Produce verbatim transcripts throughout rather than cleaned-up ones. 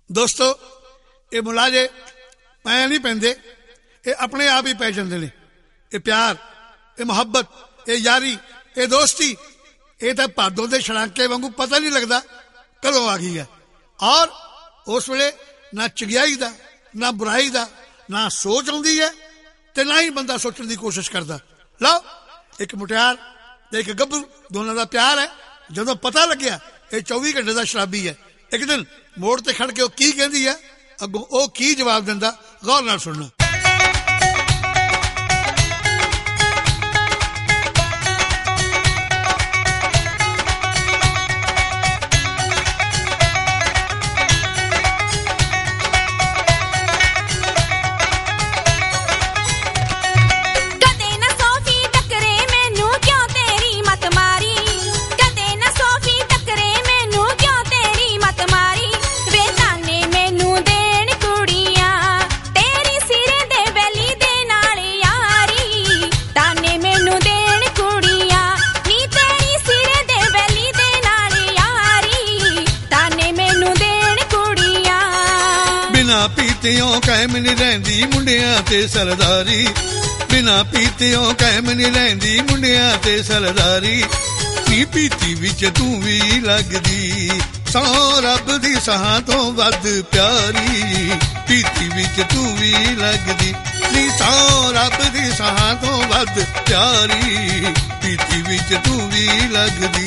दोस्तों ये मुलाजे पै नहीं पैंदे, ये अपने आप ही पै जाते हैं। ये प्यार, ये मुहब्बत, ये यारी, ये दोस्ती, ये तो भादों के छड़ाके वांगू पता नहीं लगता कदों आ गई है। और उस वेले ना चंगियाई का ना बुराई का ना सोच आती है, तो ना ही बंदा सोचने की कोशिश करता। लो एक मुटियार एक गब्बरू दोनों का प्यार है। जदों पता लग्या ये चौबी घंटे का शराबी है, एक दिन मोड़ ते खड़ के की कहती है, अगों वो की जवाब दिंदा, गौर नाल सुनना। पीतियों कायम नहीं रहिंदी मुंडियां ते सरदारी, बिना पीतियों कायम नहीं रहिंदी मुंडियां ते सरदारी। नी पीती विच तू भी लगदी सौ रब दी सहां तो वध प्यारी, पीती विच तू भी लगदी नी सौ रब दी सहां तो वध प्यारी, पीती विच तू भी लगदी।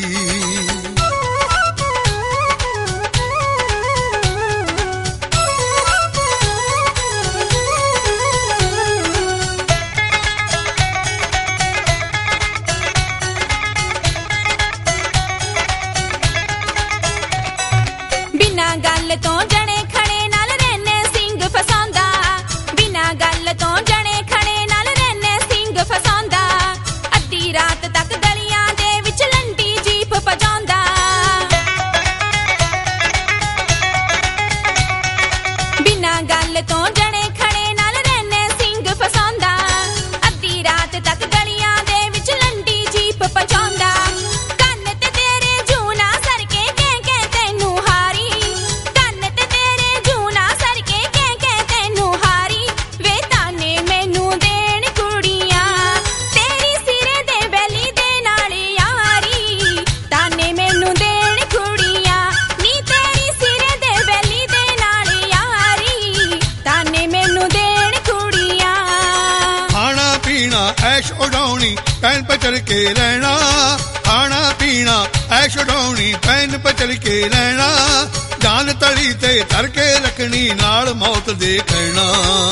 पैन पर चढ़ के रहना, खाना पीना ऐश उड़ाउणी पैन पर चढ़ के रहना, जान तली ते धर के रखनी नाल मौत दे कहना।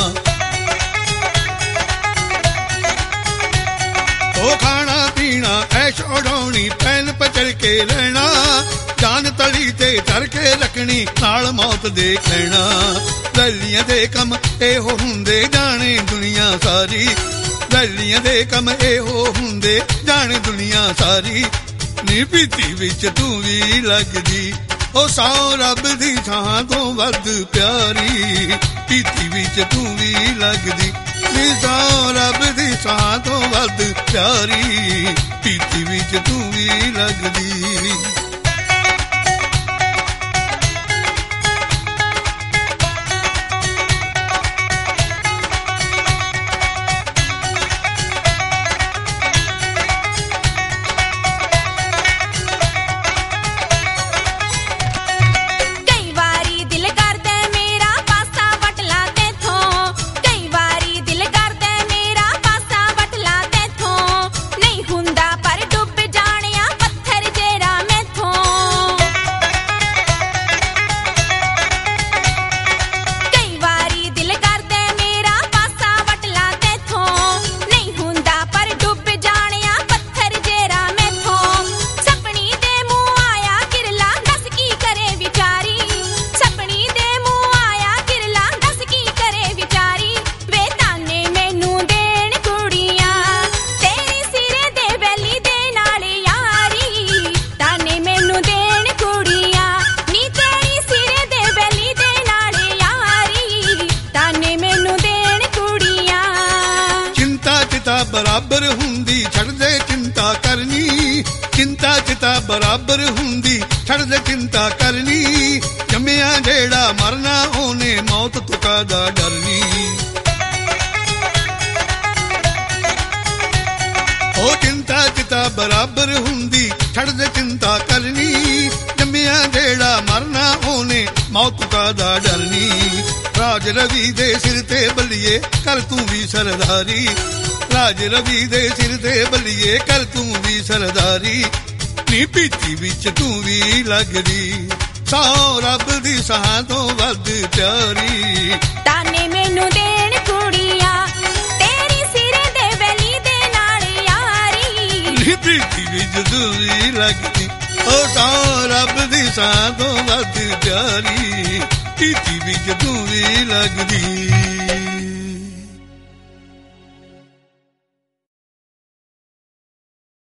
ओ खाना पीना ऐश उड़ाउणी पैन पर चढ़ के रहना, जान तली ते धर के रखनी नाल मौत दे कहना। वैलियां दे कम एहो हुंदे जाने दुनिया सारी, वैलियां दे कम एहो हुंदे जाने दुनिया सारी। नी पीती विच तू भी लगदी ओ सौ रब दी थां तो वध प्यारी, पीती विच तू भी लगदी नी सौ रब दी थां तो वध प्यारी, पीती विच तू भी लगदी। बराबर हुंदी छड़ दे चिंता करनी, चिंता चिता बराबर हुंदी छड़ दे चिंता करनी। जम्मिया ਜਿਹੜਾ ਮਰਨਾ ਉਹਨੇ ਮੌਤ ਤੋਂ ਕਾਹਦਾ ਡਰਨੀ। ਉਹ ਚਿੰਤਾ ਚਿਤਾ ਬਰਾਬਰ ਹੁੰਦੀ ਛੱਡ ਦੇ ਚਿੰਤਾ ਕਰਨੀ। ਜੰਮਿਆ ਜਿਹੜਾ ਮਰਨਾ ਉਹਨੇ ਮੌਤ ਕਾਹਦਾ ਡਰਨੀ। ਰਾਜ ਰਵੀ ਦੇ ਸਿਰ ਤੇ ਬੱਲੀਏ ਕਰ ਤੂੰ ਵੀ ਸਰਦਾਰੀ। ਰਾਜ ਰਵੀ ਦੇ ਸਿਰ ਤੇ ਬੱਲੀਏ ਕਰ ਤੂੰ ਵੀ ਸਰਦਾਰੀ। ਨੀ ਪੀਤੀ ਵਿੱਚ ਤੂੰ ਵੀ ਲੱਗਦੀ ਸੌ ਰੱਬ ਦੀ ਸਾਹ ਤੋਂ ਵੱਧ ਪਿਆਰੀ। ਤਾਨੇ ਮੈਨੂੰ ਦੇਣ ਕੁੜੀਆਂ ਤੇਰੀ ਸਿਰੇ ਦੇ ਵੈਲੀ ਦੇ ਨਾਲ ਯਾਰੀ। ਨੀ ਪੀਤੀ ਵਿੱਚ ਤੂੰ ਵੀ ਲੱਗਦੀ ਉਹ ਸੌ ਰੱਬ ਦੀ ਸਾਹ ਤੋਂ ਵੱਧ ਪਿਆਰੀ। ਪੀਤੀ ਵਿੱਚ ਤੂੰ ਵੀ ਲੱਗਦੀ।